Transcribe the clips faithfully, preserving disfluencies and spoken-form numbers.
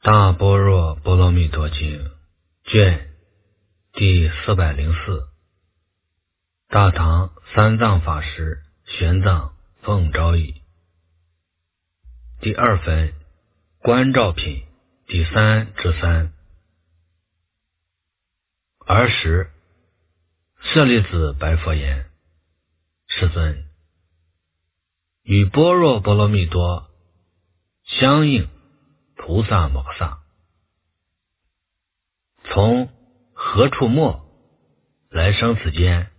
大般若波罗蜜多经卷第四百零四，大唐三藏法师玄奘奉诏译。第二分观照品第三之三。尔时舍利子白佛言：世尊，与般若波罗蜜多相应菩萨摩诃萨，从何处没来生此间？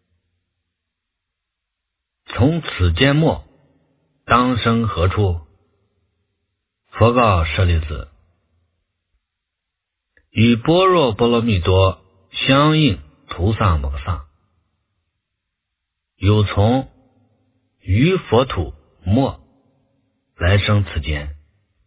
从此间没当生何处？佛告舍利子：与般若波罗蜜多相应菩萨摩诃萨，有从于佛土没来生此间，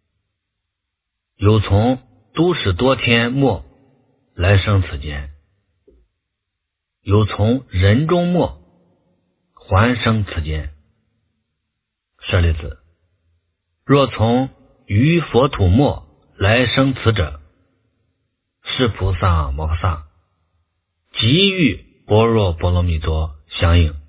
有从都史多天没来生此间，有从人中没还生此间。舍利子，若从于佛土没来生此者，是菩萨摩诃萨，即与般若波罗蜜多相应。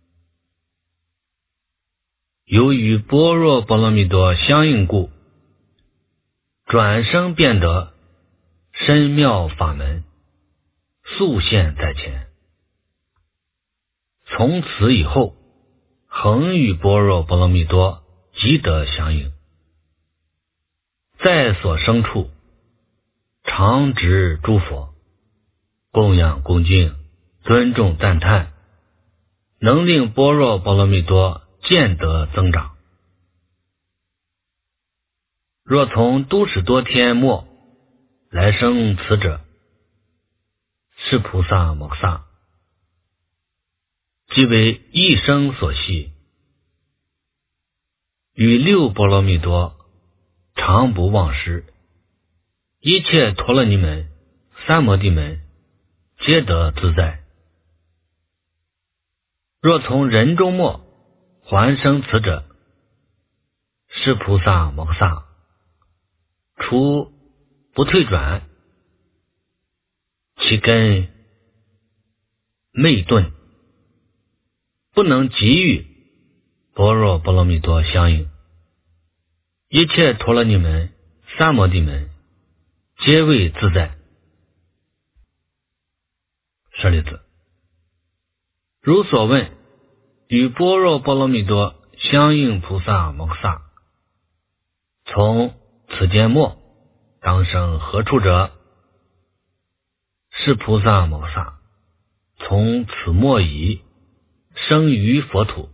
由于般若波罗蜜多相应故，转生变得深妙法门，速现在前。从此以后，恒与般若波罗蜜多即得相应，在所生处常值诸佛，供养恭敬，尊重赞叹，能令般若波罗蜜多见得增长。若从都史多天没来生此者，是菩萨摩诃萨，即为一生所系，与六波罗蜜多常不忘失，一切陀罗尼门、三摩地门皆得自在。若从人中没还生此者，是菩萨摩诃萨，除不退转，其根昧钝，不能给予般若波罗蜜多相应。一切陀罗尼门、三摩地门皆为自在。舍利子，如所问，与般若波罗蜜多相应菩萨摩诃萨，从此间没当生何处者？是菩萨摩诃萨，从此没已生于佛土，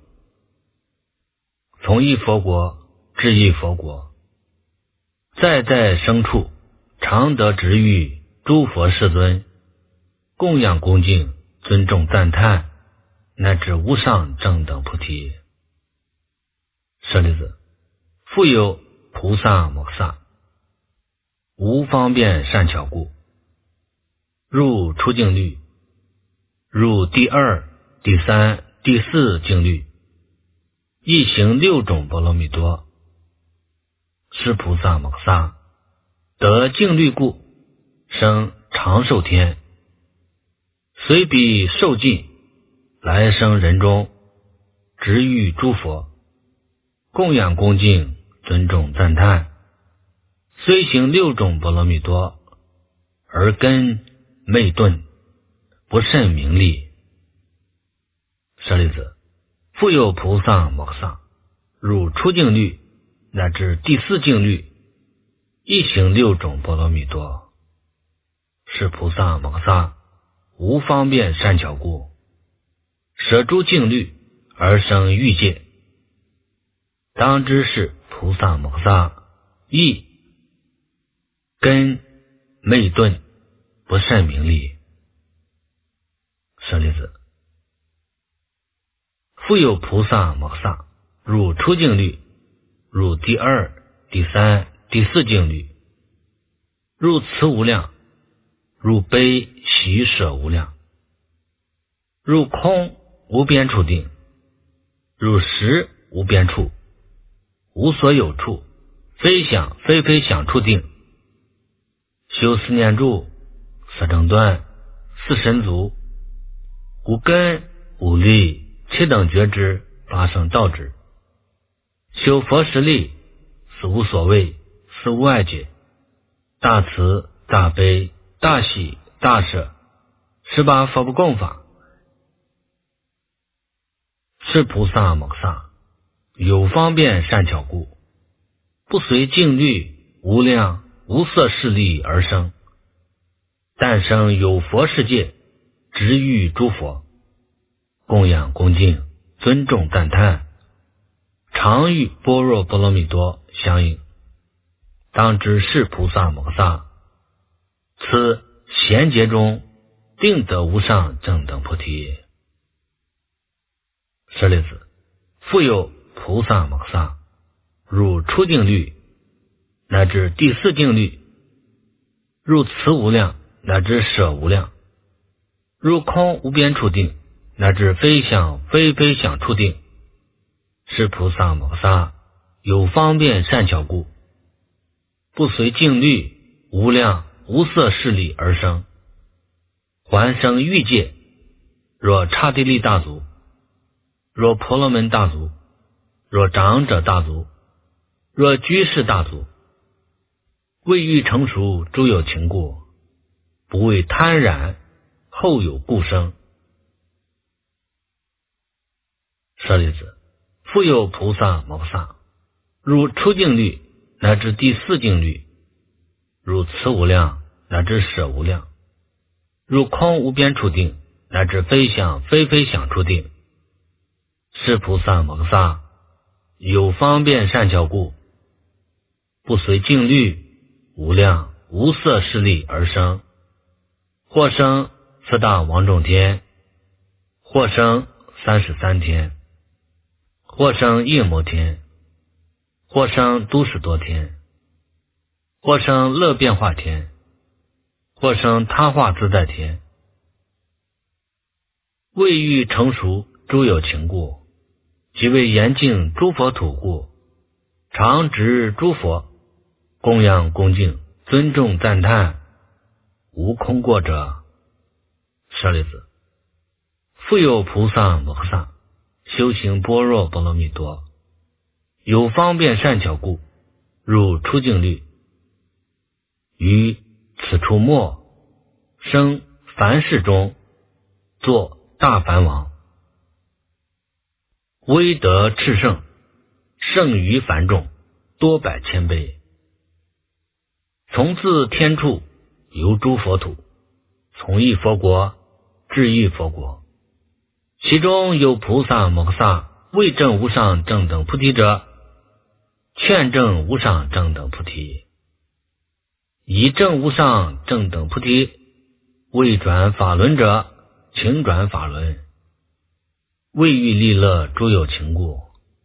从一佛国至一佛国，在在生处常得值遇诸佛世尊，供养恭敬，尊重赞叹，乃至无上正等菩提。舍利子，复有菩萨摩诃萨，无方便善巧故，入出境律，入第二、第三、第四境律，一行六种波罗蜜多。是菩萨摩诃萨，得境律故，生长寿天，随彼寿尽，来生人中，值遇诸佛，供养恭敬，尊重赞叹，虽行六种波罗蜜多，而根昧钝，不甚明利。舍利子，复有菩萨摩诃萨，入出境律乃至第四境律，一行六种波罗蜜多。是菩萨摩诃萨，无方便善巧故，舍诸境律而生欲界。当知是菩萨摩诃萨，亦根昧钝，不甚明利。舍利子，复有菩萨摩诃萨，入出境律，入第二、第三、第四境律，入慈无量，入悲喜舍无量，入空无边处定，入实无边处，无所有处，非想非非想处定， 修四念住，四正断，四神足，无根无力，七等觉知，八圣道知。修佛实力，四无所谓，四无碍解，大慈大悲大喜大舍，十八佛不共法。是菩萨摩诃萨有方便善巧故，不随境律无量无色势力而生，诞生有佛世界，值遇诸佛，供养恭敬，尊重赞叹，常与般若波罗蜜多相应。当知是菩萨摩诃萨，此贤劫中定得无上正等菩提。舍利子，复有菩萨摩诃萨，入初定律乃至第四定律，入慈无量乃至舍无量，入空无边处定乃至非想非非想处定。是菩萨摩诃萨有方便善巧故，不随境律无量无色势力而生，还生欲界，若刹帝利大族，若婆罗门大族，若长者大族，若居士大族，未欲成熟，诸有情故，不为贪染，后有故生。舍利子，复有菩萨摩诃萨，入初定律乃至第四定律，入慈无量乃至舍无量，入空无边处定乃至非想非非想处定。是菩萨摩诃萨有方便善巧故，不随境律无量无色势力而生，或生四大王众天，或生三十三天，或生夜摩天，或生都十多天，或生乐变化天，或生他化自在天。未欲成熟，诸有情故，即为严净诸佛土故，常值诸佛，供养恭敬，尊重赞叹，无空过者。舍利子，复有菩萨摩诃萨，修行般若波罗蜜多，有方便善巧故，入初定律，于此处末，生凡世中，作大梵王，威德炽盛，胜于凡众，多百千倍。从自天处游诸佛土，从一佛国至一佛国，其中有菩萨摩诃萨未证无上正等菩提者，劝证无上正等菩提；以证无上正等菩提，未转法轮者，请转法轮；未欲利乐诸有情故。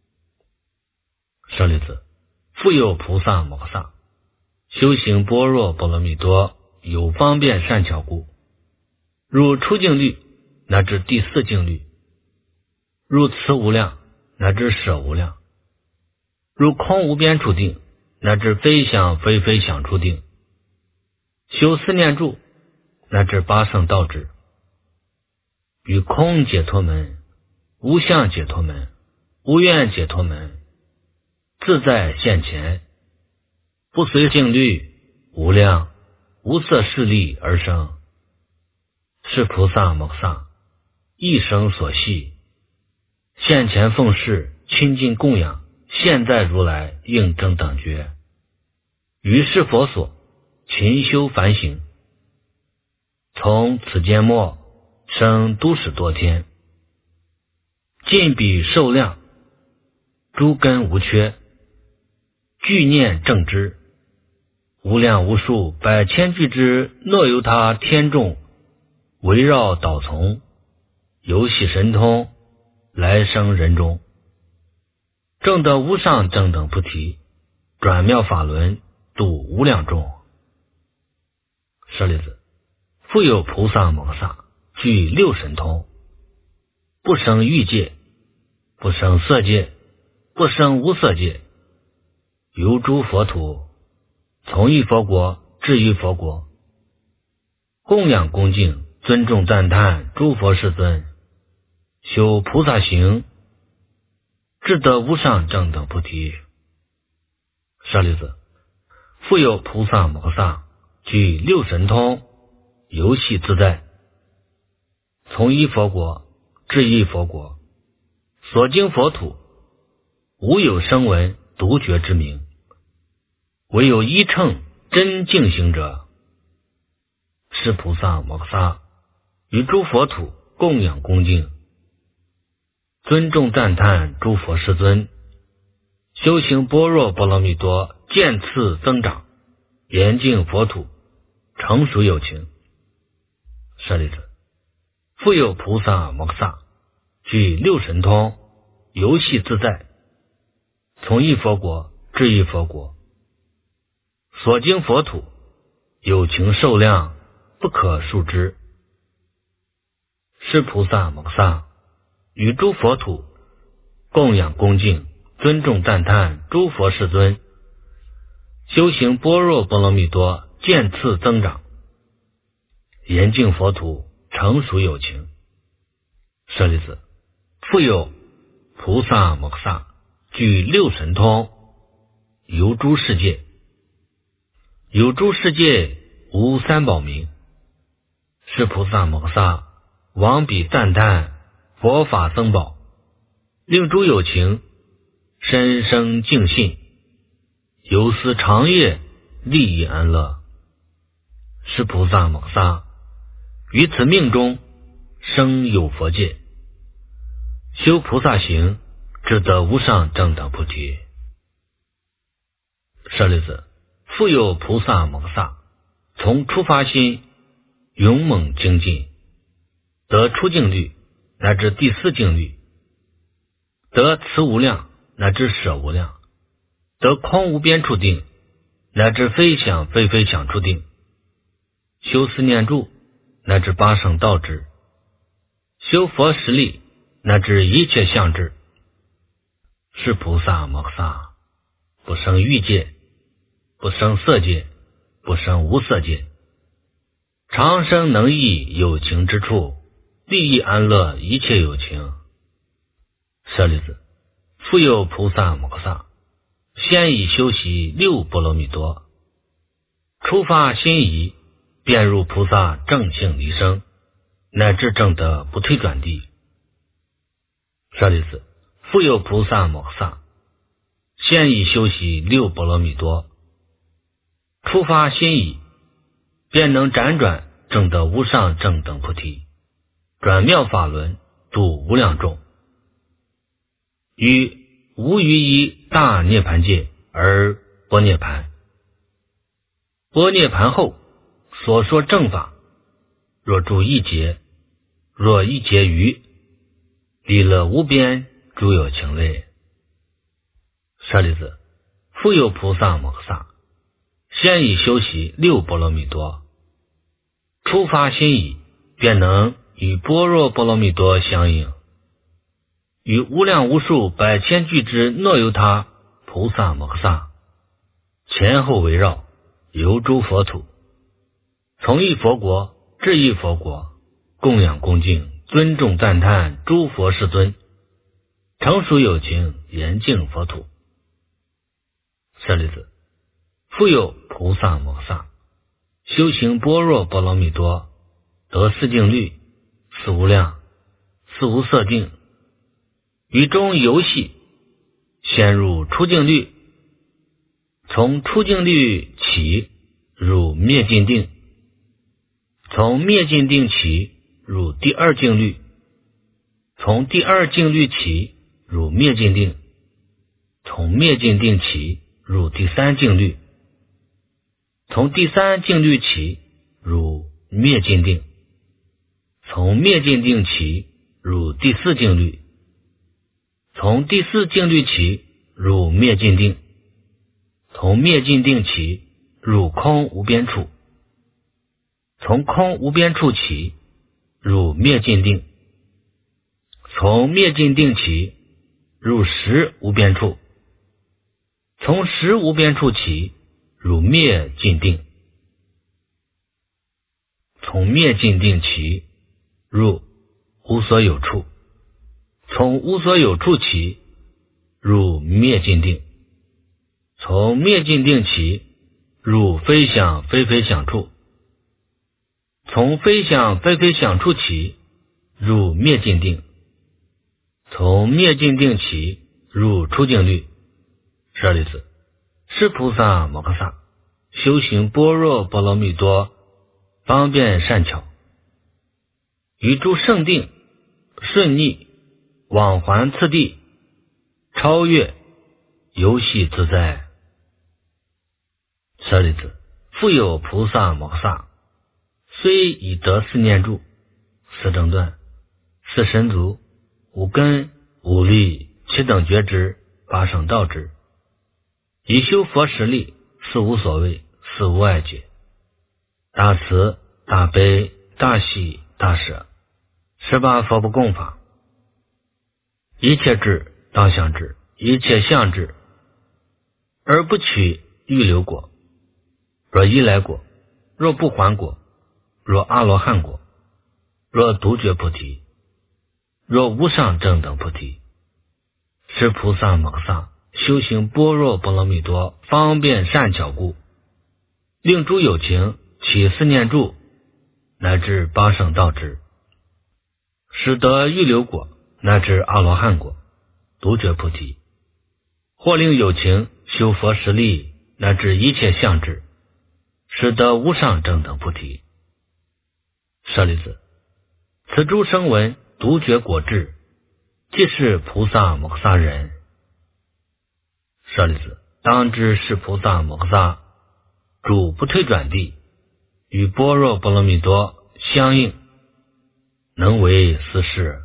舍利子，复有菩萨摩诃萨，修行般若波罗蜜多，有方便善巧故，入初定律乃至第四定律，入慈无量乃至舍无量，入空无边处定乃至非想非非想处定，修四念住乃至八圣道知，于空解脱门、无相解脱门、无愿解脱门，自在现前，不随境律无量无色势力而生。是菩萨摩诃萨一生所系，现前奉事亲近供养，现在如来应正等觉，于是佛所勤修梵行，从此间末生都十多天，尽彼受量，诸根无缺，具念正知，无量无数百千俱之若由他天众围绕导从，游戏神通，来生人中，正得无上正等菩提，转妙法轮，度无量众。舍利子，复有菩萨摩诃萨具六神通，不生欲界，不生色界，不生无色界，游诸佛土，从一佛国至于佛国，供养恭敬尊重赞叹诸佛世尊，修菩萨行，智得无上正等菩提。舍利子，复有菩萨摩诃萨具六神通，游戏自在，从一佛国至一佛国，所经佛土，无有声闻独觉之名，唯有一乘真净行者，是菩萨摩诃萨于诸佛土供养恭敬，尊重赞叹诸佛世尊，修行般若波罗蜜多渐次增长，严净佛土，成熟有情。舍利子，复有菩萨摩诃萨具六神通，游戏自在，从一佛国至一佛国，所经佛土，有情寿量不可数之。是菩萨摩诃萨于诸佛土供养恭敬尊重赞叹诸佛世尊，修行般若波罗蜜多渐次增长，严净佛土，成熟有情。舍利子，复有菩萨摩诃萨具六神通，游诸世界，有诸世界无三宝名。是菩萨摩诃萨往彼赞叹佛法僧宝，令诸有情深生净信，游思长夜利益安乐。是菩萨摩诃萨于此命中生有佛界，修菩萨行，智得无上正等菩提。舍利子，复有菩萨摩诃萨从初发心勇猛精进，得出净律乃至第四净律，得慈无量乃至舍无量，得空无边处定乃至非想非非想处定，修四念住乃至八圣道智，修佛实力乃至一切相智。是菩萨摩诃萨不生欲界，不生色界，不生无色界，长生能益有情之处，利益安乐一切有情。舍利子，复有菩萨摩诃萨先以修习六波罗蜜多，初发心仪，便入菩萨正性离生，乃至正得不退转地。舍利子，复有菩萨摩诃萨先以修习六波罗蜜多，初发心仪，便能辗转正得无上正等菩提，转妙法轮，度无量众，于无余一大涅盘界而般涅盘。般涅盘后所说正法，若住一劫，若一劫余，离了无边诸有情类。舍利子，复有菩萨摩诃萨先以修习六波罗蜜多，初发心仪，便能与般若波罗蜜多相应，与无量无数百千俱之诺由他菩萨摩诃萨前后围绕，游诸佛土，从一佛国至一佛国，供养恭敬尊重赞叹诸佛世尊，成熟有情，严净佛土。舍利子，复有菩萨摩诃萨修行般若波罗蜜多，得四净律、四无量、四无色定，于中游戏，先入出净律，从出净律起入灭尽定，从灭尽定起入第二净律，从第二净律起入灭尽定，从灭尽定起入第三净律，从第三净律起入灭尽定，从灭尽定起入第四净律，从第四净律起入灭尽定，从灭尽定起入空无边处，从空无边处起入灭尽定，从灭尽定起入实无边处，从实无边处起入灭尽定， 从灭尽定起入无所有处，从无所有处起入灭尽定，从灭尽定起入非想非非想处，从非想非非想处起入灭尽定，从灭尽定起入出境律。舍利子，是菩萨摩诃萨修行般若波罗蜜多方便善巧，于诸圣定顺逆往还次第，超越游戏自在。舍利子，复有菩萨摩诃萨虽已得四念住、四正断、四神足、五根、五力、七等觉支、八圣道支，以修佛实力，四无所谓，四无碍解，大慈大悲大喜大舍，十八佛不共法，一切智当相智，一切相智，而不取预流果。若依来果，若不还果，若阿罗汉果，若独觉菩提，若无上正等菩提，是菩萨摩诃萨修行般若波罗蜜多方便善巧故，令诸有情起四念住，乃至八圣道支，使得预流果，乃至阿罗汉果、独觉菩提，或令有情修佛实力，乃至一切相智，使得无上正等菩提。舍利子，此诸声闻独觉果智，即是菩萨摩诃萨人。舍利子，当知是菩萨摩诃萨主不退转地，与般若波罗蜜多相应，能为斯事。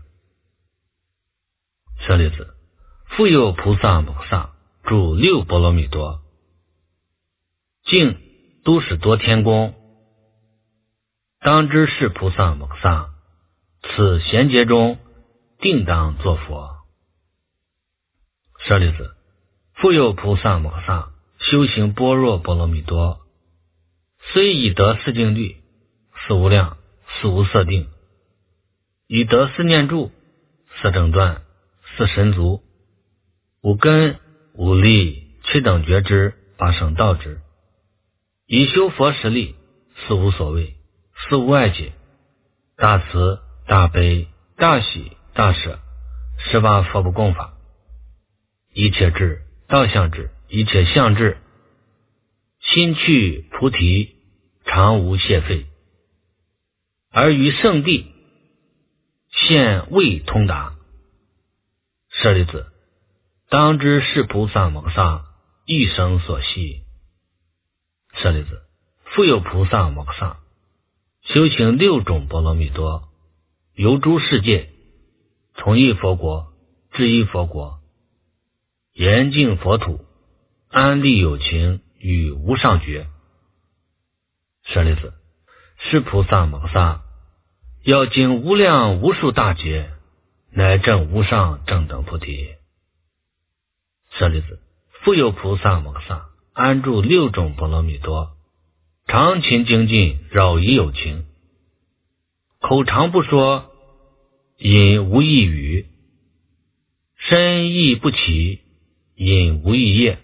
舍利子，复有菩萨摩诃萨住六波罗蜜多，净都使多天宫，当知是菩萨摩诃萨此贤劫中定当作佛。舍利子，复有菩萨摩诃萨修行般若波罗蜜多，虽已得四定律、四无量、四无色定，已得四念住、四正断、四神足、五根、五力、七等觉支、八圣道支，以修佛实力，四无所谓，四无碍解，大慈大悲大喜大舍，十八佛不共法，一切智道相智，一切相智，心去菩提，常无懈废，而于圣地现未通达。舍利子，当知是菩萨摩诃萨一生所系。舍利子，复有菩萨摩诃萨修行六种波罗蜜多，游诸世界，从一佛国至一佛国，严净佛土，安利有情与无上觉。舍利子，是菩萨摩诃萨要经无量无数大劫，乃证无上正等菩提。舍利子，复有菩萨摩诃萨安住六种波罗蜜多，常勤精进，扰疑有情，口常不说，因无一语，身意不起，因无一业。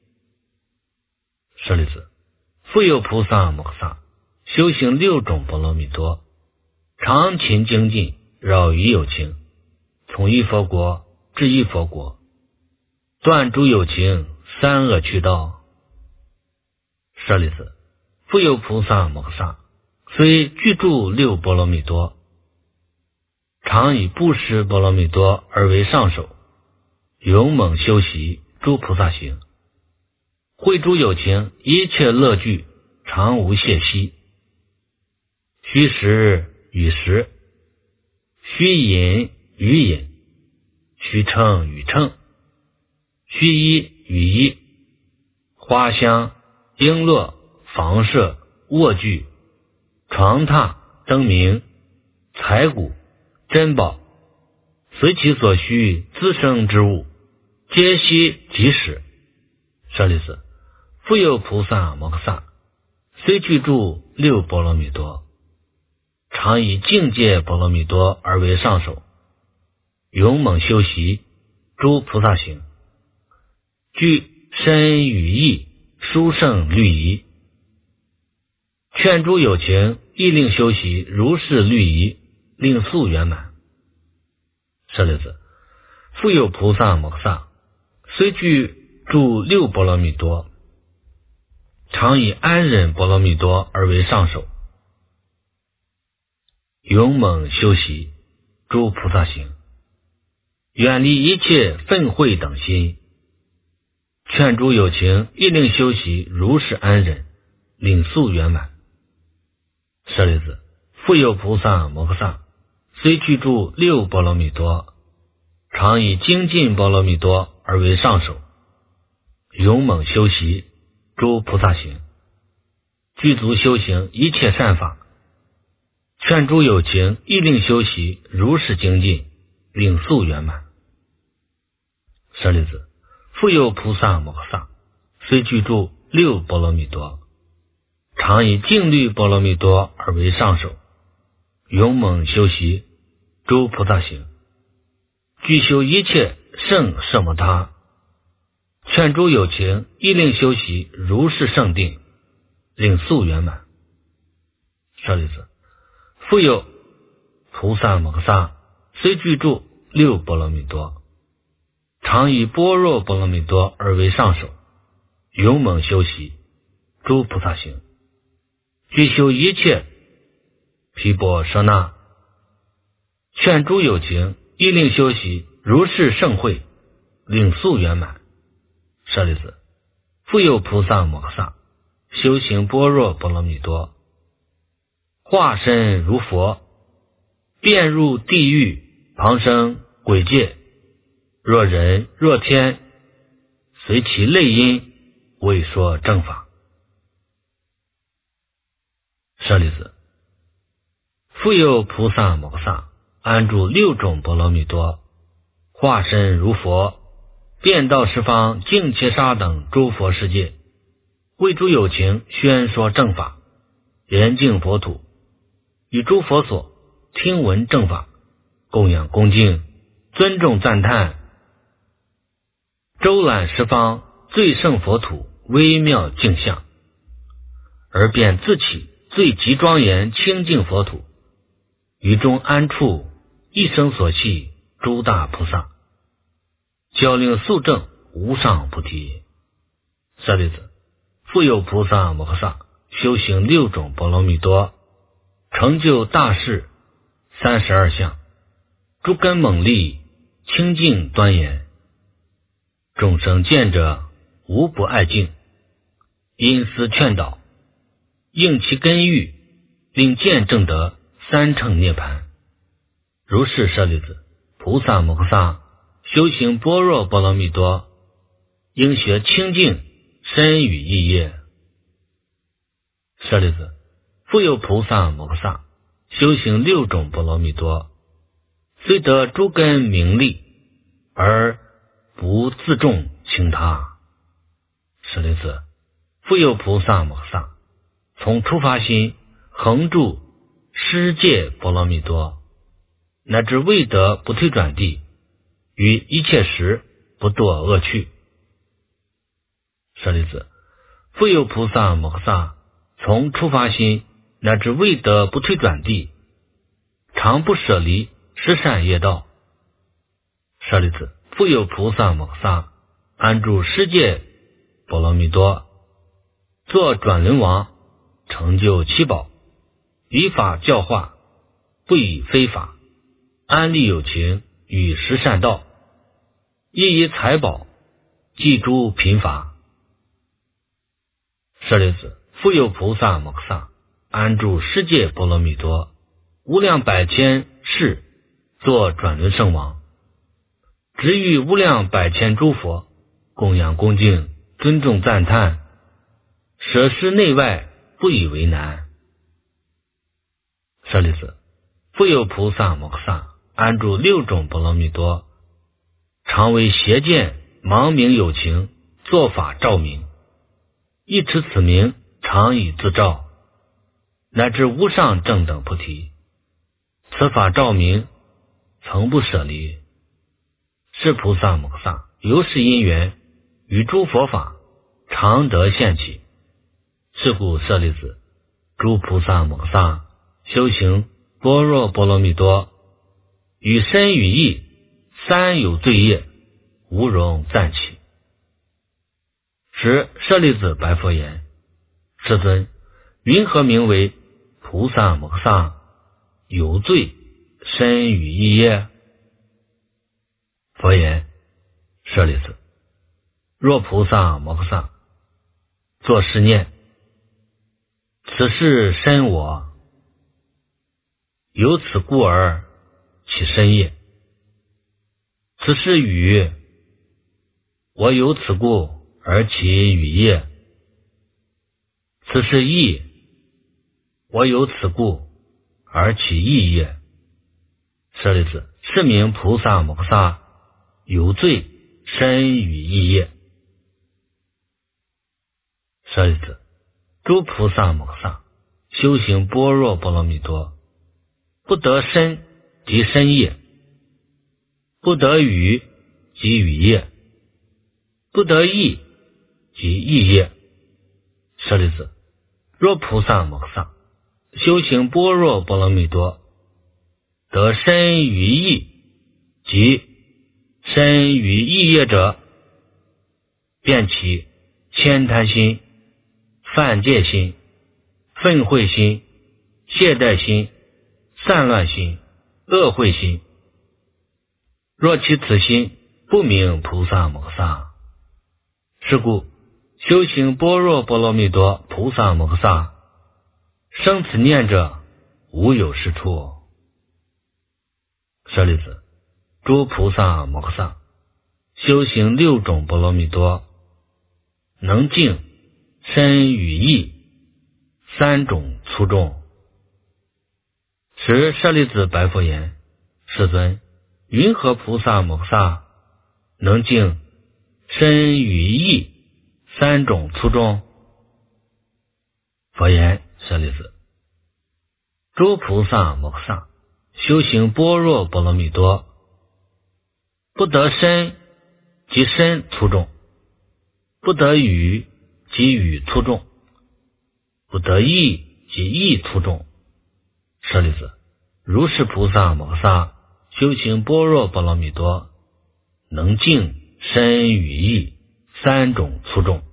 舍利子，复有菩萨摩诃萨修行六种波罗蜜多，常勤精进，扰疑有情，从一佛国至一佛国，断诸有情三恶趣道。舍利子，复有菩萨摩诃萨虽具住六波罗蜜多，常以布施波罗蜜多而为上首，勇猛修习诸菩萨行，会诸有情一切乐具，常无懈息。虚实与实，虚隐与隐，虚称与称，虚衣与衣，花香璎珞房舍卧具床榻灯明财谷珍宝，随其所需滋生之物，皆悉即使。舍利子，复有菩萨摩诃萨虽具住六波罗蜜多， 常以境界波罗蜜多而为上首，勇猛修习诸菩萨行，具身语意殊胜律仪，劝诸有情亦令修习如是律仪，令速圆满。舍利子，复有菩萨摩诃萨，虽具住六波罗蜜多，常以安忍波罗蜜多而为上首，勇猛修习诸菩萨行，远离一切愤恚等心，劝诸有情亦令修习如是安忍，令速圆满。舍利子，复有菩萨摩诃萨，虽具住六波罗蜜多，常以精进波罗蜜多而为上首，勇猛修习诸菩萨行，具足修行一切善法，劝诸有情亦令修习如是精进，令速圆满。舍利子，复有菩萨摩诃萨，虽具住六波罗蜜多，常以静虑波罗蜜多而为上首，勇猛修习诸菩萨行，具修一切圣摄摩他，劝诸有情亦令修习如是圣定，令速圆满。舍利子，复有菩萨摩诃萨，虽具住六波罗蜜多，常以般若波罗蜜多而为上首，勇猛修习诸菩萨行，具修一切毗婆舍那，劝诸有情亦令修习如是圣慧，令速圆满。舍利子，复有菩萨摩诃萨，修行般若波罗蜜多，化身如佛，遍入地狱旁生鬼界，若人若天，随其类因为说正法。舍利子，复有菩萨摩诃萨，安住六种波罗蜜多，化身如佛，遍到十方净伽沙等诸佛世界，为诸有情宣说正法，严净佛土，与诸佛所听闻正法，供养恭敬，尊重赞叹，周览十方最胜佛土微妙净相，而便自起最极庄严清净佛土，于中安处一生所系诸大菩萨，教令速证无上菩提。舍利子，复有菩萨摩诃萨，修行六种波罗蜜多，成就大事三十二相，诸根猛力，清净端严，众生见者无不爱敬，因思劝导，应其根欲，令见证得三乘涅槃。如是舍利子，菩萨摩诃萨修行般若波罗蜜多，应学清净身语意业。舍利子，复有菩萨摩诃萨，修行六种波罗蜜多，虽得诸根名利，而不自重轻他。舍利子，复有菩萨摩诃萨，从初发心恒住施戒波罗蜜多，乃至未得不退转地，于一切时不堕恶趣。舍利子，复有菩萨摩诃萨，从初发心乃至未得不退转地，常不舍离十善业道。舍利子，复有菩萨摩诃萨，安住世界波罗蜜多，作转轮王，成就七宝，以法教化，不以非法，安利有情与十善道，亦以财宝济诸贫乏。舍利子，复有菩萨摩诃萨，安住世界波罗蜜多，无量百千世，作转轮圣王，值遇无量百千诸佛，供养恭敬，尊重赞叹，舍施内外，不以为难。舍利子，复有菩萨摩诃萨，安住六种波罗蜜多，常为邪见盲明有情，作法照明，一持此名，常以自照，乃至无上正等菩提， 此法照明，曾不舍离。是菩萨摩诃萨由是因缘，与诸佛法常得现起。是故舍利子，诸菩萨摩诃萨修行般若波罗蜜多，与身与意三有罪业，无容暂起。时舍利子白佛言：世尊，云何名为菩萨摩诃萨有罪身与意业？佛言：舍利子，若菩萨摩诃萨作是念：此是身我，由此故而起身业；此是语，我由此故而起语业；此是意，我由此故而起意业。舍利子，是名菩萨摩诃萨有罪身与意业。舍利子，诸菩萨摩诃萨修行般若波罗蜜多，不得身即身业，不得语即语业，不得意即意业。舍利子，若菩萨摩诃萨修行般若波罗蜜多，得身与意即身与意业者，便起悭贪心、犯戒心、愤恚心、懈怠心、散乱心、恶慧心。若其此心不明菩萨摩诃萨，是故修行般若波罗蜜多菩萨摩诃萨生此念者，无有是处。舍利子，诸菩萨摩诃萨修行六种波罗蜜多，能净身与意三种粗重。时舍利子白佛言：世尊，云何菩萨摩诃萨能净身与意三种粗重？佛言：舍利子，诸菩萨摩诃萨修行般若波罗蜜多，不得身即身粗重，不得语即语粗重，不得意即意粗重。舍利子，如是菩萨摩诃萨修行般若波罗蜜多，能净身与意三种粗重。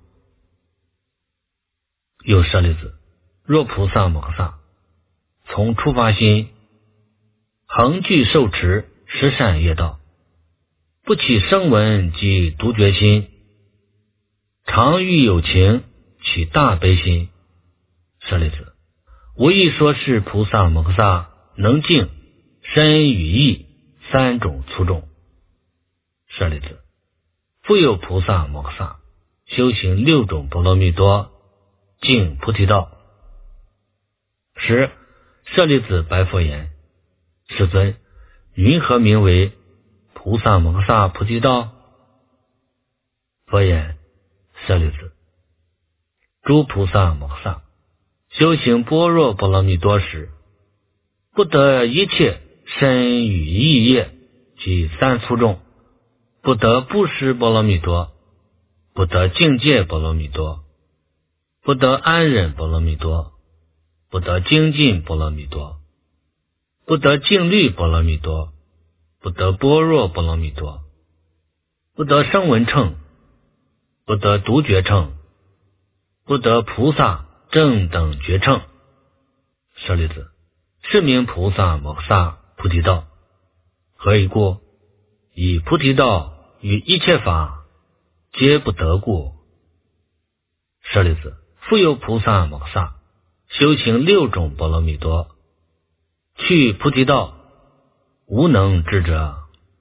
又舍利子，若菩萨摩诃萨从初发心恒具受持十善业道，不起声闻及独觉心，常欲有情起大悲心。舍利子，无一说是菩萨摩诃萨能净身与意三种粗重。舍利子，复有菩萨摩诃萨修行六种波罗蜜多，净菩提道。时舍利子白佛言：世尊，云何名为菩萨摩诃萨菩提道？佛言：舍利子，诸菩萨摩诃萨修行般若波罗蜜多时，不得一切身语意业及三粗重，不得布施波罗蜜多，不得境界波罗蜜多，不得安忍波罗蜜多，不得精进波罗蜜多，不得静虑波罗蜜多，不得般若波罗蜜多，不得声闻乘，不得独觉乘，不得菩萨正等觉乘。舍利子，是名菩萨摩诃萨菩提道。何以故？以菩提道与一切法皆不得故。舍利子，复有菩萨摩诃萨修行六种波罗蜜多，去菩提道无能知者。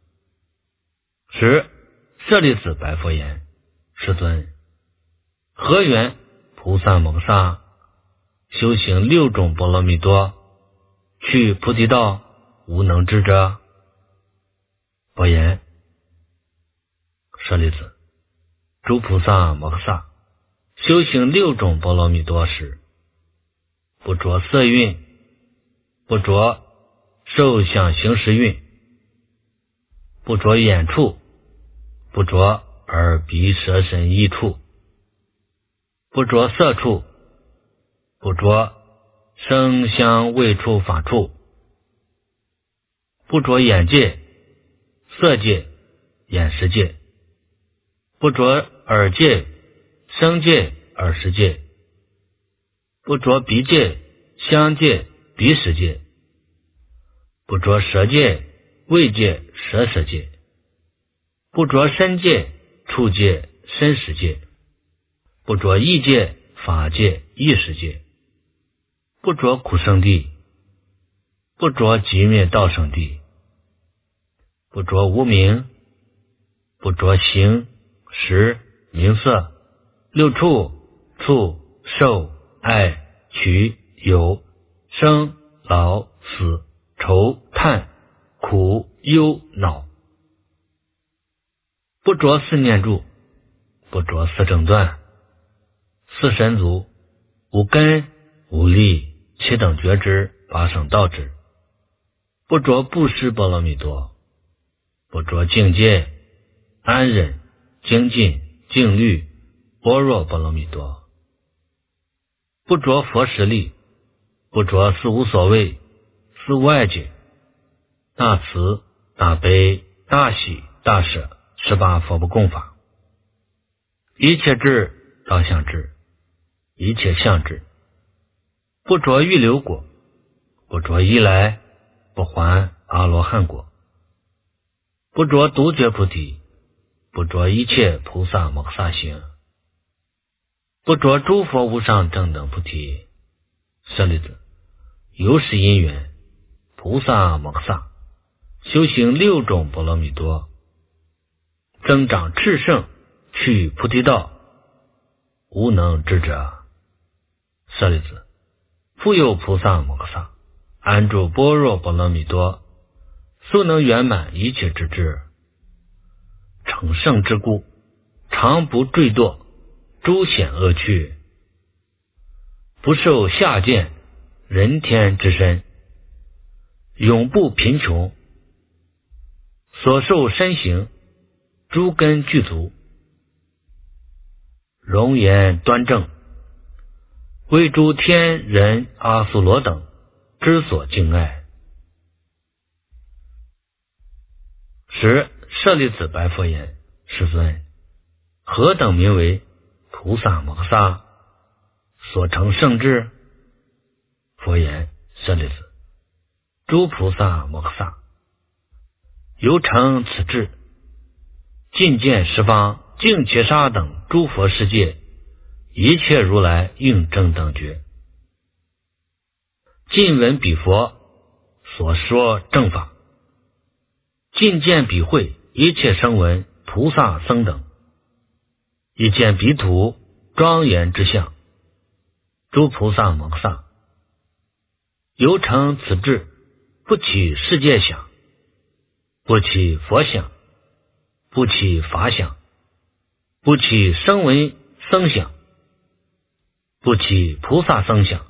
时舍利子白佛言：世尊，何缘菩萨摩诃萨修行六种波罗蜜多，去菩提道无能知者？佛言：舍利子，诸菩萨摩诃萨修行六种波罗蜜多时，不着色蕴，不着受想行识蕴，不着眼处，不着耳鼻舌身意处，不着色处，不着声香味触法处，不着眼界、色界、眼识界，不着耳界、声界、耳识界，不着鼻界、香界、鼻识界，不着舌界、味界、舌识界，不着身界、触界、身识界，不着意界、法界、意识界，不着苦生地，不着极灭道生地，不着无明，不着形、识、名色、六处、触、受、爱、取、有、生、老、死、愁、叹、苦、忧、恼，不着四念住，不着四正断、四神足、无根、无力、七等觉知、八圣道知，不着布施波罗蜜多，不着境界、安忍、精进、静虑、般若波罗蜜多，不着佛实力，不着四无所谓、四无碍解、大慈、大悲、大喜、大舍十八佛不共法，一切智道相智，一切相智，不着预流果，不着依来不还阿罗汉果，不着独觉菩提，不着一切菩萨摩诃萨行，不着诸佛无上正等菩提。舍利子，由是因缘，菩萨摩诃萨修行六种波罗蜜多，增长炽盛，去菩提道，无能知者。舍利子，复有菩萨摩诃萨安住般若波罗蜜多，速能圆满一切之智，成圣之故，常不坠堕诸险恶趣，不受下贱人天之身，永不贫穷，所受身形诸根具足，容颜端正，为诸天人阿苏罗等之所敬爱。时舍利子白佛言：世尊，何等名为菩萨摩诃萨所成圣智？佛言：舍利子，诸菩萨摩诃萨由成此智，尽见十方净伽沙等诸佛世界一切如来应正等觉，尽闻彼佛所说正法，尽见彼会一切声闻菩萨僧等，一见彼土庄严之相，诸菩萨摩诃萨由成此智，不起世界想，不起佛想，不起法想，不起声闻僧想，不起菩萨僧想，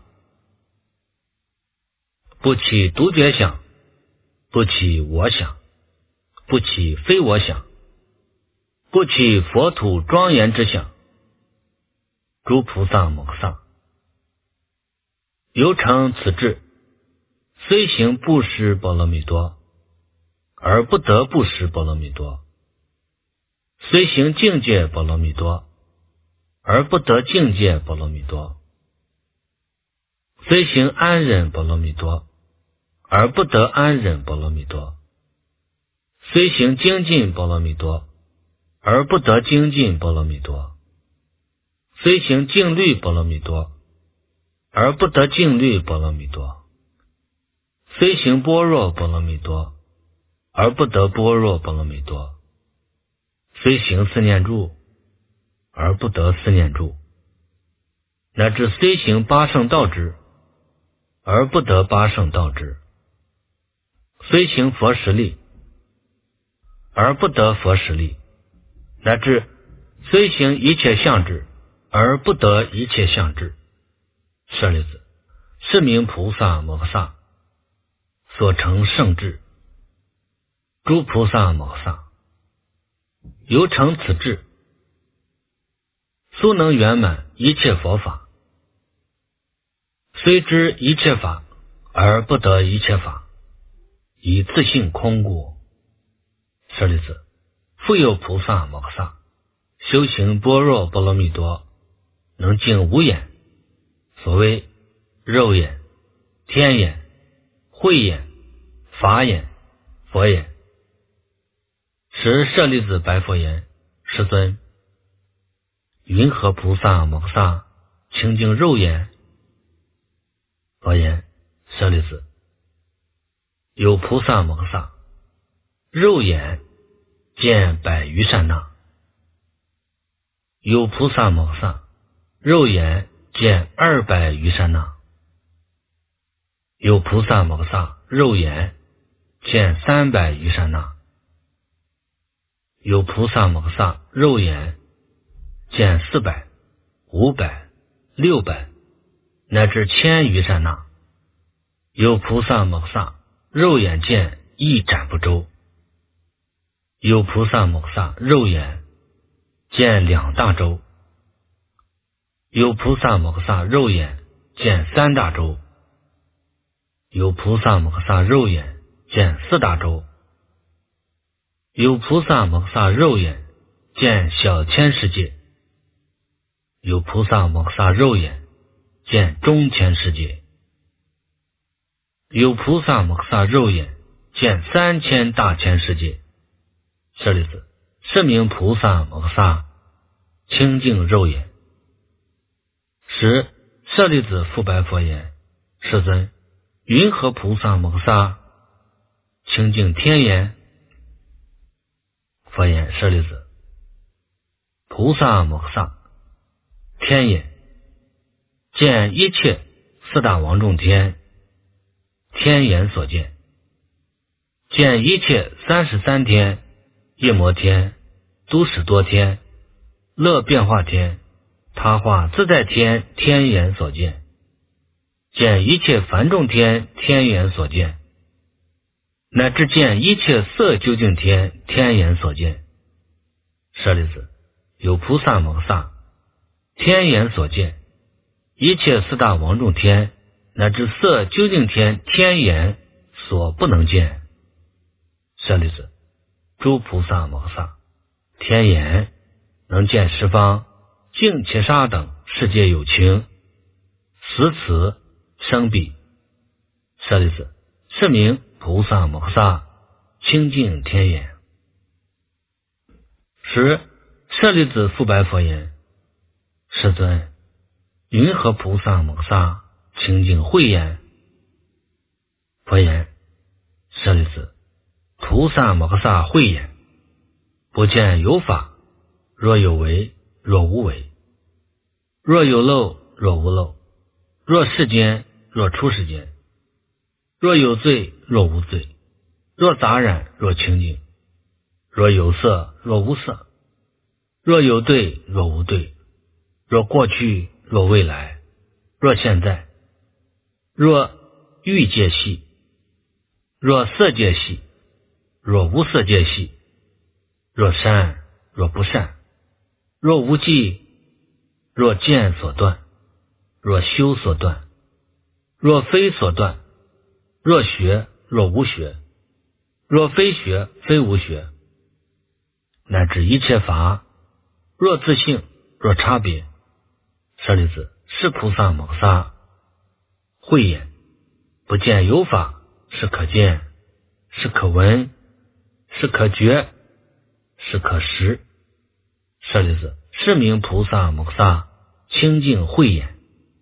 不起独觉想，不起我想，不起非我想，不起佛土庄严之想，诸菩萨摩诃萨由成此智，虽行布施波罗蜜多，而不得布施波罗蜜多，虽行境界波罗蜜多，而不得境界波罗蜜多，虽行安忍波罗蜜多，而不得安忍波罗蜜多，虽行精进波罗蜜多，而不得精进波罗蜜多，虽行静虑波罗蜜多，而不得静虑波罗蜜多，虽行般若波罗蜜多，而不得般若波罗蜜多，虽行四念住，而不得四念住，乃至虽行八圣道之，而不得八圣道之，虽行佛实力，而不得佛实力，乃至虽行一切相智，而不得一切相智。舍利子，是名菩萨摩诃萨所成圣智。诸菩萨摩萨由成此智，速能圆满一切佛法，虽知一切法而不得一切法，以自性空故。舍利子，复有菩萨摩萨修行般若波罗蜜多，能净五眼，所谓肉眼、天眼、慧眼、法眼、佛眼。时舍利子白佛言：世尊，云何菩萨摩萨清净肉眼？佛言：舍利子，有菩萨摩萨肉眼见百余刹那，有菩萨摩萨肉眼见二百余刹那，有菩萨摩萨肉眼见三百余刹那，有菩萨摩萨肉眼见四百、五百、六百乃至千余刹那，有菩萨摩萨肉眼见一展不周，有菩萨摩萨肉眼见两大洲，有菩萨摩萨肉眼见三大洲，有菩萨摩萨肉眼见四大洲，有菩萨摩萨肉眼见小千世界，有菩萨摩萨肉眼见中千世界，有菩萨摩萨肉眼见三千大千世界。舍利子，是名菩萨摩萨清净肉眼。时舍利子复白佛言：世尊，云何菩萨摩萨清净天眼？佛言：舍利子，菩萨摩萨天眼见一切四大王众天，天眼所见；见一切三十三天、夜摩天、都史多天、乐变化天、他化自在天，天眼所见；见一切梵众天，天眼所见；乃至见一切色究竟天，天眼所见。舍利子，有菩萨摩萨天眼所见，一切四大王众天乃至色究竟天，天眼所不能见。舍利子，诸菩萨摩萨天眼能见十方净切沙等世界有情，死此生彼。舍利子，是名菩萨摩萨清净天眼。时舍利子复白佛言：世尊，云何菩萨摩萨清净慧眼？佛言：舍利子，菩萨摩萨慧眼不见有法，若有为，若无为，若有漏，若无漏，若世间，若出世间，若有罪，若无罪，若杂染，若清净，若有色，若无色，若有对，若无对，若过去，若未来，若现在，若欲界系，若色界系，若无色界系，若善，若不善，若无记，若见所断，若修所断，若非所断，若学，若无学，若非学，非无学，乃至一切法，若自性，若差别。舍利子，是菩萨摩萨慧眼不见有法，是可见，是可闻，是可觉，是可识。舍利子，是名菩萨摩萨清净慧眼。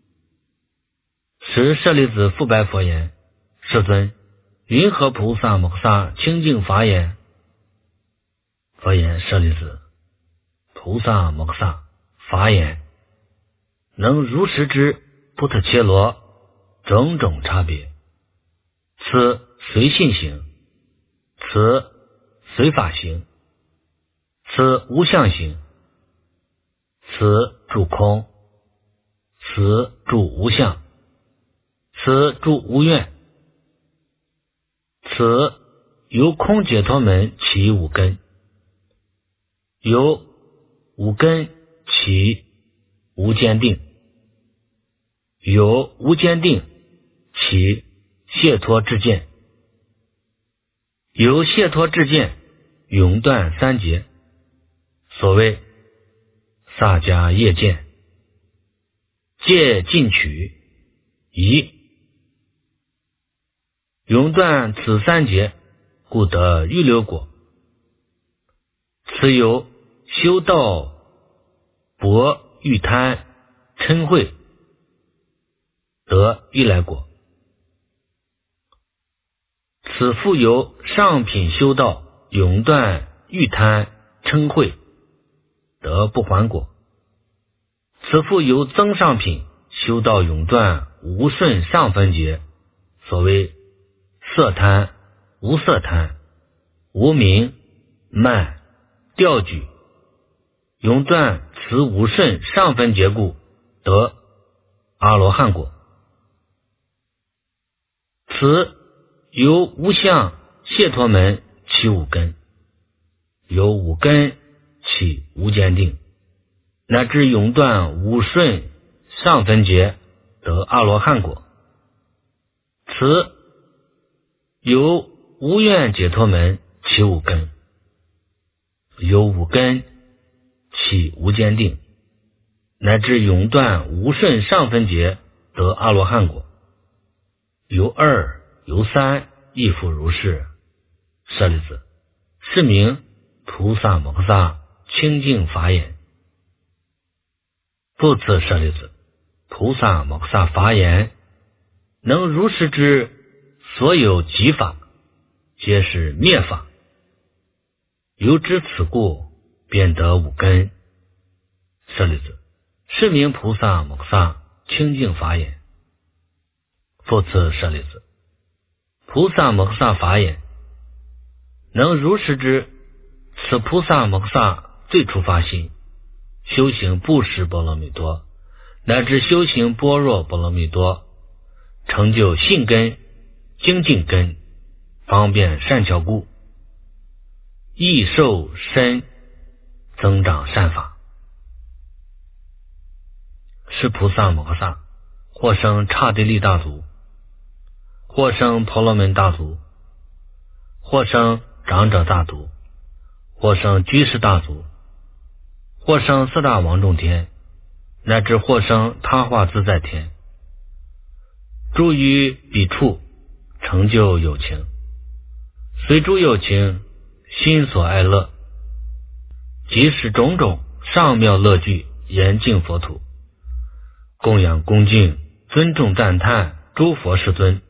时舍利子复白佛言：世尊，云何菩萨摩萨清净法眼？佛言：舍利子，菩萨摩萨法眼能如实知不特切罗种种差别，此随性行，此随法行，此无相行，此住空，此住无相，此住无愿， 此由空解脱门起五根，由五根起无间定，由无间定起解脱智见，由解脱智见永断三劫，所谓萨迦业见，戒尽取一，永断此三劫，故得预流果。此有修道薄欲贪嗔恚得欲来果。此复由上品修道永断欲贪嗔恚得不还果。此复由增上品修道永断无顺上分劫，所谓色贪、无色贪、无明、慢、调举，永断此无顺上分劫故，得阿罗汉果。此由无相解脱门起五根，由五根起无间定，乃至永断五顺上分劫，得阿罗汉果。此由无愿解脱门起五根，由五根起无间定，乃至永断无顺上分劫，得阿罗汉果。由二由三亦复如是。舍利子，是名菩萨摩诃萨清净法眼。复次舍利子，菩萨摩诃萨法眼能如实知所有极法皆是灭法，由知此故便得五根。舍利子，是名菩萨摩诃萨清净法眼。复次舍利子，菩萨摩诃萨法眼能如实知此菩萨摩诃萨最初发心修行布施波罗蜜多，乃至修行般若波罗蜜多，成就信根、精进根、方便善巧故，益受身，增长善法。是菩萨摩诃萨或生刹帝利大族，或生婆罗门大族，或生长者大族，或生居士大族，或生四大王众天，乃至或生他化自在天，诸于彼处成就有情，随诸有情心所爱乐，即使种种上妙乐具严净佛土，供养恭敬尊重赞叹诸佛世尊，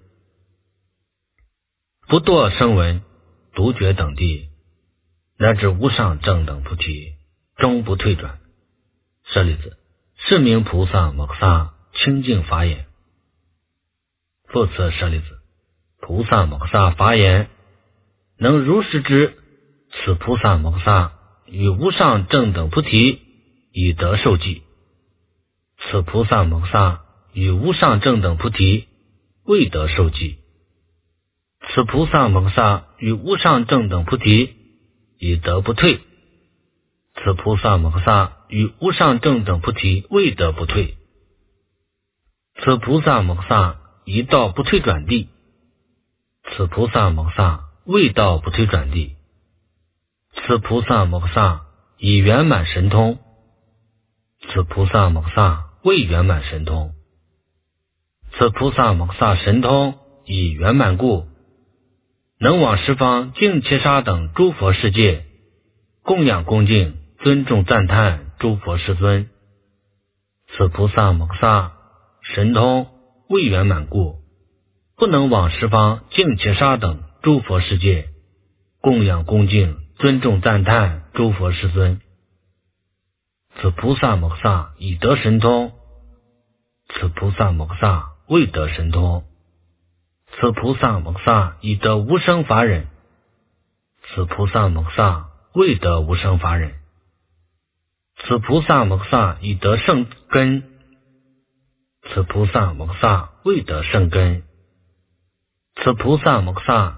不堕声闻独觉等地，乃至无上正等菩提，终不退转。舍利子，是名菩萨摩诃萨清净法眼。复次舍利子，菩萨摩诃萨法眼能如实知此菩萨摩诃萨与无上正等菩提以得受记，此菩萨摩诃萨与无上正等菩提未得受记，此菩萨摩诃萨与无上正等菩提以得不退，此菩萨摩诃萨与无上正等菩提未得不退，此菩萨摩诃萨已到不退转地，此菩萨摩诃萨未到不退转地，此菩萨摩诃萨已圆满神通，此菩萨摩诃萨未圆满神通，此菩萨摩诃萨神通已圆满故，能往十方净切沙等诸佛世界供养恭敬尊重赞叹诸佛世尊。此菩萨摩诃萨神通未圆满故，不能往十方净切沙等诸佛世界供养恭敬尊重赞叹诸佛世尊。此菩萨摩诃萨已得神通，此菩萨摩诃萨未得神通，此菩萨摩诃萨已得无生法忍，此菩萨摩诃萨未得无生法忍，此菩萨摩诃萨已得圣根，此菩萨摩诃萨未得圣根，此菩萨摩诃萨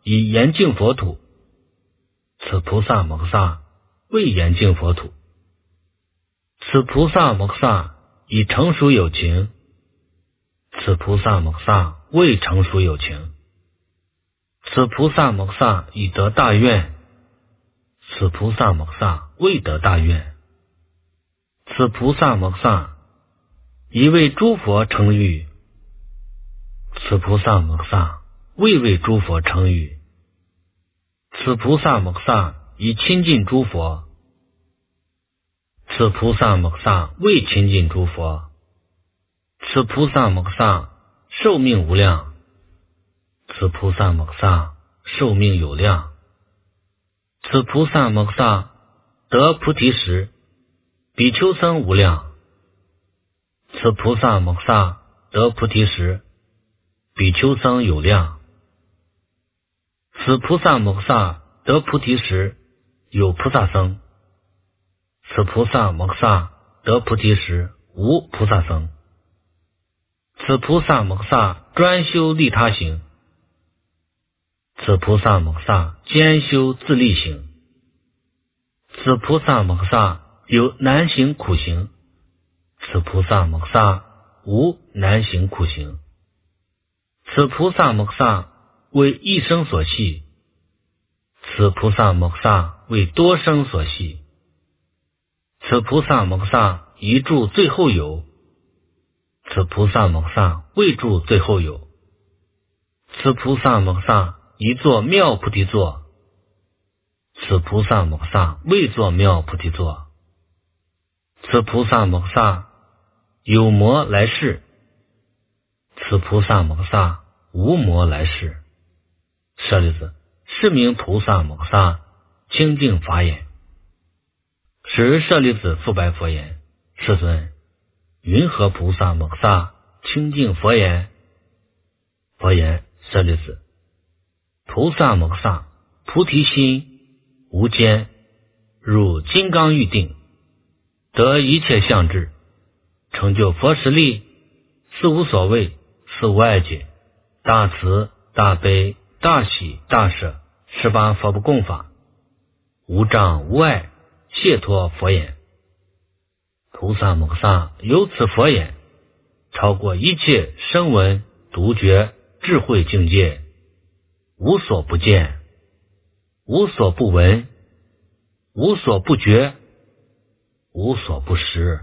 以严净佛土，此菩萨摩诃萨为严净佛土。此菩萨摩诃萨以成熟有情，此菩萨摩诃萨为成熟有情。此菩萨摩诃萨以得大愿，此菩萨摩诃萨未得大愿。此菩萨摩诃萨以为诸佛成喻，此菩萨摩诃萨未为诸佛成喻。此菩萨摩诃萨以亲近诸佛，此菩萨摩诃萨未亲近诸佛。此菩萨摩诃萨寿命无量，此菩萨摩诃萨寿命有量。此菩萨摩诃萨得菩提时，比丘僧无量。此菩萨摩诃萨得菩提时，比丘僧有量。此菩萨摩诃萨得菩提时，有菩萨僧。此菩萨摩诃萨得菩提时，无菩萨僧。此菩萨摩诃萨专修利他行，此菩萨摩诃萨兼修自利行。此菩萨摩诃萨有难行苦行，此菩萨摩诃萨无难行苦行。此菩萨摩诃萨为一生所系，此菩萨摩诃萨为多生所系。此菩萨摩诃萨一住最后有，此菩萨摩诃萨未住最后有。此菩萨摩诃萨一坐妙菩提座，此菩萨摩诃萨未坐妙菩提座。此菩萨摩诃萨有魔来世，此菩萨摩诃萨无魔来世。舍利子，是名菩萨摩诃萨清净法眼。时舍利子复白佛言：世尊，云何菩萨摩诃萨清净佛眼？佛言：舍利子，菩萨摩诃萨菩提心无间，入金刚喻定，得一切相智，成就佛实力，四无所谓，四无碍解，大慈大悲大喜大舍，十八佛不共法，无障无碍，解脱佛眼。菩萨摩诃萨由此佛眼，超过一切声闻独觉智慧境界，无所不见，无所不闻，无所不觉，无所不识，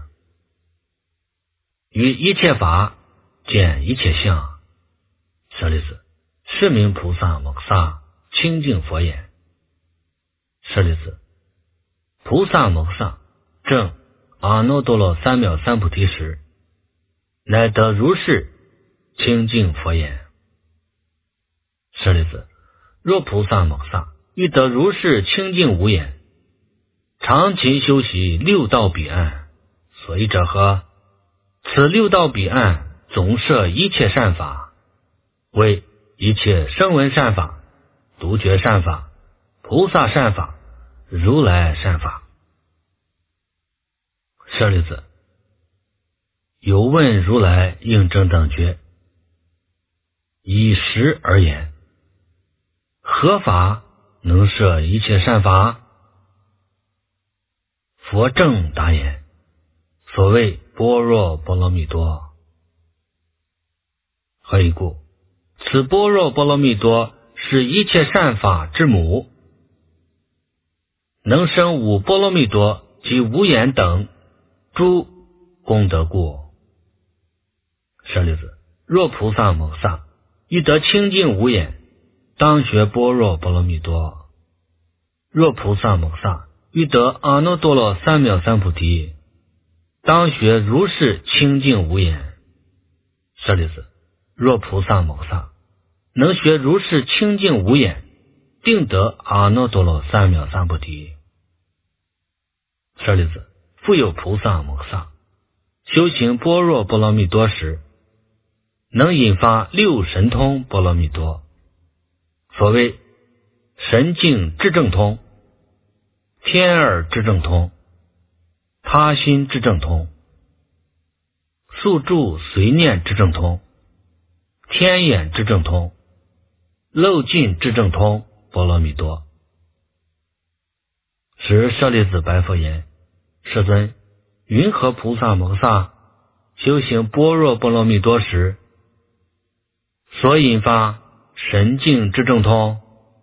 于一切法见一切相。舍利子，是名菩萨摩诃萨清净佛眼。舍利子，菩萨摩诃萨正阿耨多罗三藐三菩提时，乃得如是清净佛眼。舍利子，若菩萨摩诃萨欲得如是清净无眼，常勤修习六道彼岸。所以者何？此六道彼岸总摄一切善法，为一切声闻善法、独觉善法、菩萨善法、如来善法。舍利子，有问如来应正等觉，以实而言，何法能摄一切善法？佛正答言：所谓般若波罗蜜多。何以故？此般若波罗蜜多是一切善法之母，能生五波罗蜜多及无眼等诸功德故。舍利子，若菩萨摩诃萨欲得清净无眼，当学般若波罗蜜多。若菩萨摩诃萨欲得阿耨多罗三藐三菩提，当学如是清净无眼。舍利子，若菩萨摩诃萨能学如是清净无眼，定得阿耨多罗三藐三菩提。舍利子，复有菩萨摩诃萨修行般若波罗蜜多时，能引发六神通波罗蜜多。所谓神境智正通、天耳智正通、他心智正通、宿住随念智正通、天眼智正通、 漏尽智正通波罗蜜多。时舍利子白佛言：世尊，云何菩萨摩诃萨修行般若波罗蜜多时，所引发神境智正通？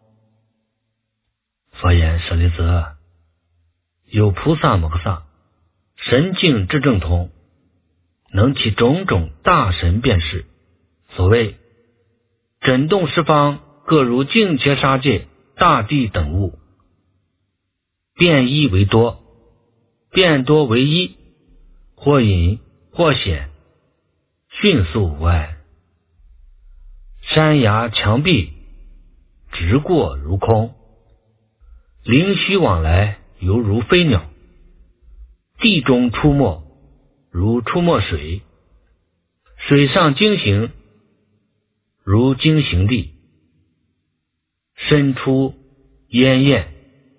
佛言：舍利子，有菩萨摩诃萨神境智正通，能起种种大神变事。所谓震动十方，各如境界沙界、大地等物，变一为多，变多为一，或隐或显，迅速无碍。山崖墙壁直过如空，灵虚往来犹如飞鸟，地中出没如出没水，水上经行如经行地，身出烟焰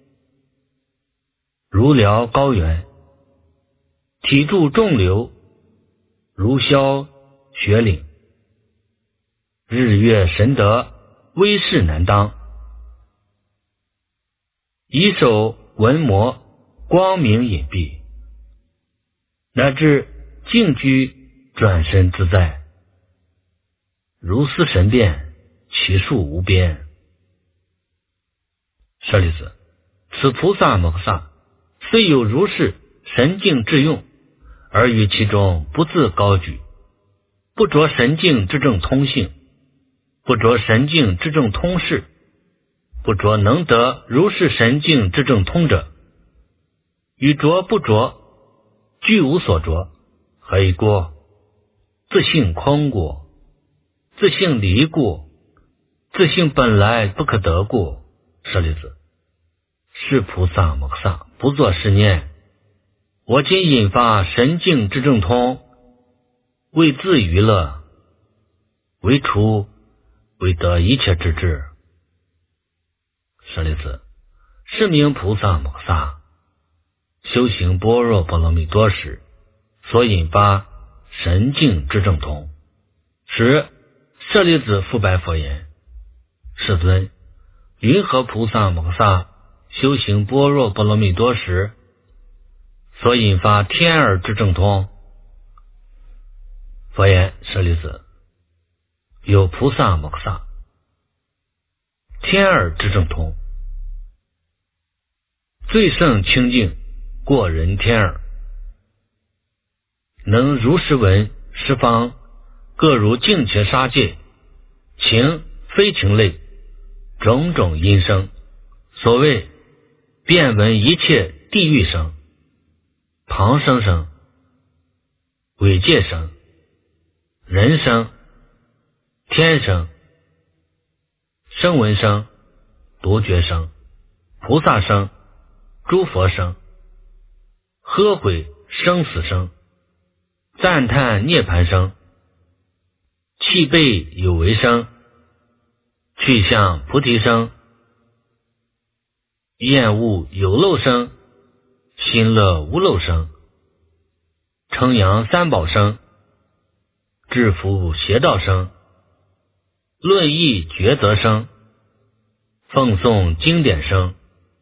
如辽高原，体住众流如霄雪岭，日月神德威势难当，以手文魔光明隐蔽，乃至静居转身自在，如斯神变，其数无边。舍利子，此菩萨摩诃萨虽有如是神境智用，而于其中不自高举，不着神境之正通性，不着神境之正通事，不着能得如是神境之正通者，与着不着俱无所着，何以过？自性空过，自性离过，自性本来不可得过。舍利子，是菩萨摩诃萨不作是念：我今引发神境之正通，为自娱乐，为除，为得一切之智。舍利子，是名菩萨摩诃萨修行般若波罗蜜多时，所引发神境之正通。时舍利子复白佛言：世尊，云何菩萨摩诃萨修行般若波罗蜜多时，所引发天耳之正通？佛言：舍利子，有菩萨摩诃萨天耳之正通，最胜清净，过人天耳，能如实闻十方各如境界沙界、情非情类种种音声。所谓遍闻一切地狱声、旁生声、鬼界声、人声、天声、声闻声、独觉声、菩萨声、诸佛声、呵悔生死声、赞叹涅盘声、气背有为声、去向菩提声、厌恶有漏声、心乐无漏声、称扬三宝声、制服邪道声、论议抉择声、奉诵经典声、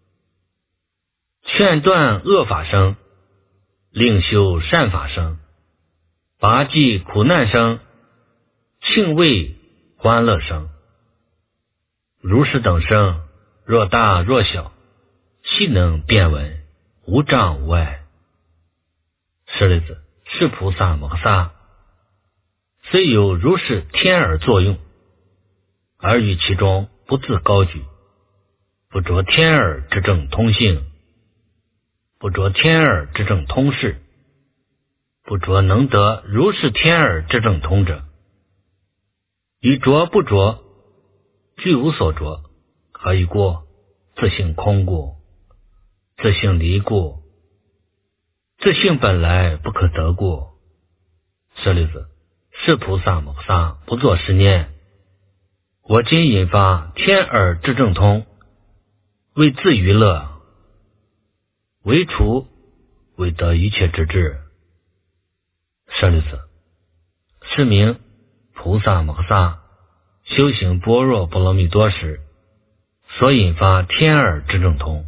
劝断恶法声、令修善法声、拔济苦难声、庆慰欢乐声。如是等声，若大若小，悉能辨闻，无障无碍。舍利子，是菩萨摩诃萨虽有如是天耳作用，而于其中不自高举，不着天耳之正通性，不着天耳之正通事，不着能得如是天耳之正通者，与着不着俱无所着，何以过？自性空过，自性离过，自性本来不可得过。舍利子，是菩萨摩诃萨不作是念：我今引发天耳之正通，为自娱乐，为除，为得一切之智。舍利子，是名菩萨摩诃萨修行般若波罗蜜多时所引发天耳之正通。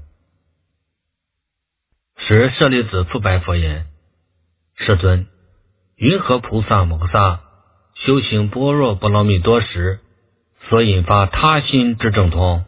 时舍利子复白佛言：世尊，云何菩萨摩诃萨修行般若波罗蜜多时所引发他心之正通？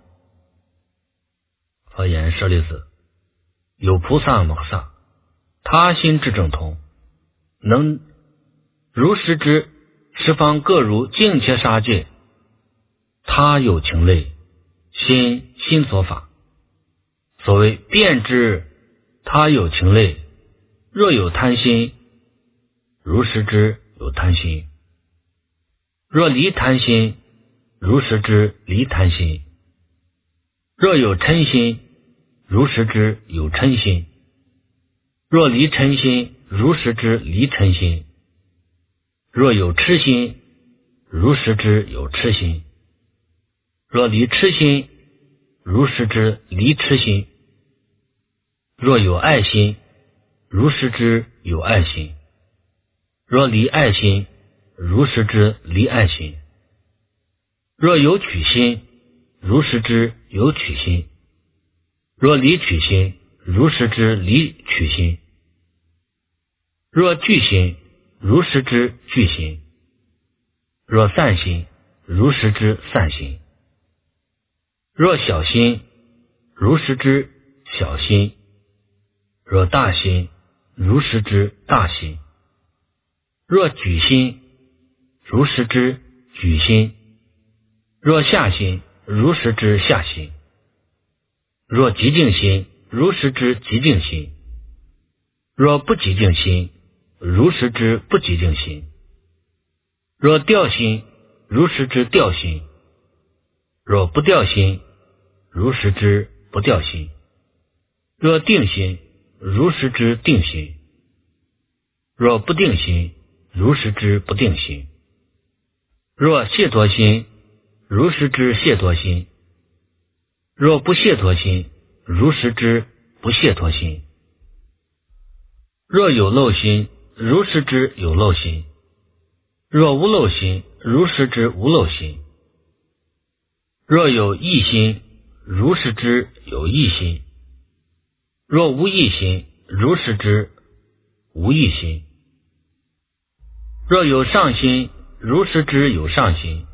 佛言：舍利子，有菩萨摩诃萨他心之正通，能如实知十方各如净切杀界，他有情类，心心所法。所谓遍知他有情类，若有贪心，如实知有贪心；若离贪心，如实知离贪心；若有嗔心，如实知有嗔心；若离嗔心，如实知离嗔心；若有痴心，如实知有痴心；若离痴心，如实知离痴心；若有爱心，如实知有爱心；若离爱心，如实知离爱心；若有取心，如实知有取心；若离取心，如实知离取心；若惧心，如实知惧心；若散心，如实知散心；若小心，如实知小心；若大心，如实知大心；若举心，如实知举心；若下心，如实知下心；若极静心，如实知极静心；若不极静心，如实知不极静心；若掉心，如实知掉心；若不掉心，如实知不掉心；若定心，如实知定心；若不定心，如实知不定心；若懈惰心，如实知懈惰心；若不懈惰心，如实知不懈惰心；若有漏心，如实知有漏心；若无漏心，如实知无漏心；若有异心，如实知有异心；若无异心，如实知无异心；若有上心，如实知有上心；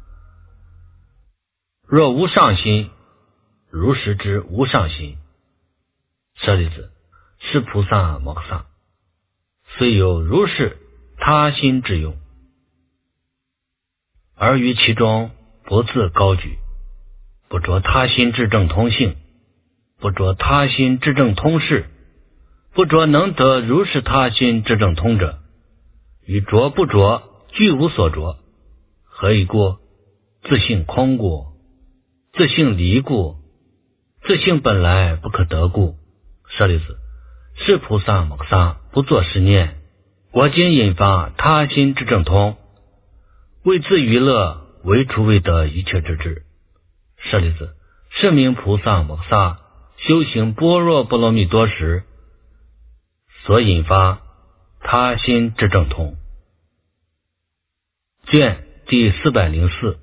若无上心，如实知无上心。舍利子，是菩萨摩诃萨虽有如是他心之用，而于其中不自高举，不着他心之正通性，不着他心之正通事，不着能得如是他心之正通者，与着不着俱无所着。何以故？自性空故，自性离故，自性本来不可得故。舍利子，是菩萨摩诃萨不作是念：我今引发他心之正通，为自娱乐，为除未得一切之智。舍利子，是名菩萨摩诃萨修行般若波罗蜜多时所引发他心之正通。卷第四百零四。